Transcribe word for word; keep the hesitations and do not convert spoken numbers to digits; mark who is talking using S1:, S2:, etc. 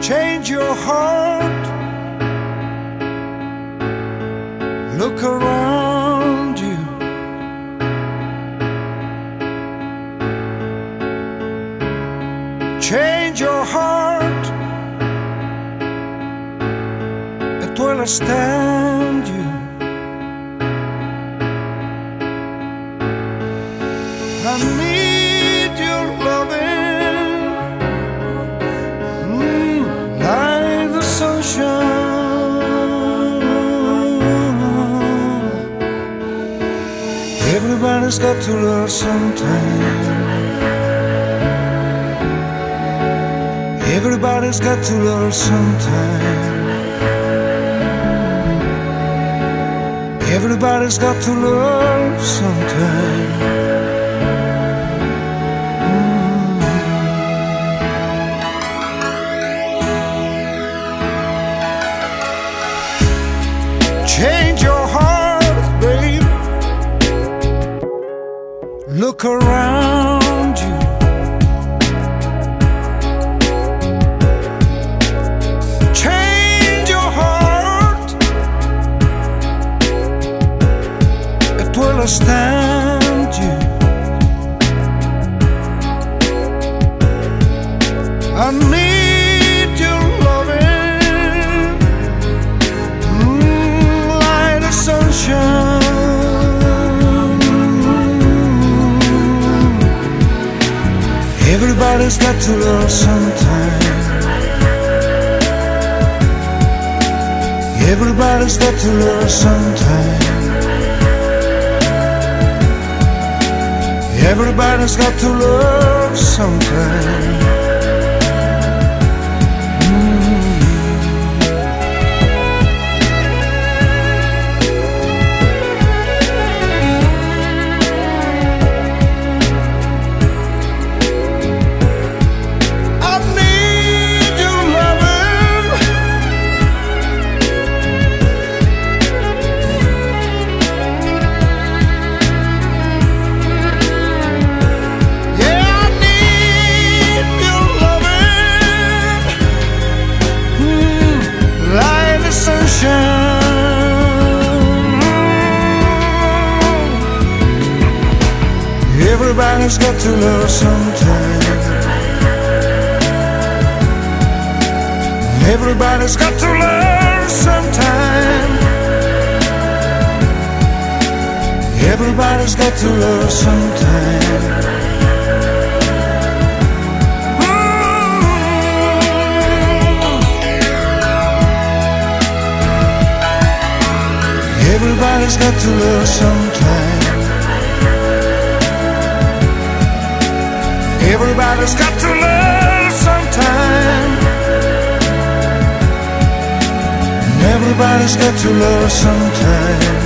S1: Change your heart. Look around you. Change your heart. It will stand you. I need your loving, mm, like the sunshine. Everybody's got to love sometime. Everybody's got to love sometime. Everybody's got to love sometime. Change your heart, babe. Look around you. Change your heart. It will stand you. I need your loving, sunshine. Everybody's got to love sometime. Everybody's got to love sometime. Everybody's got to love sometime. Everybody's got to love sometime. Everybody's got to love sometime. Everybody's got to love sometime. Everybody's got to love sometime. Everybody's got to love sometime. Everybody's got to love sometime.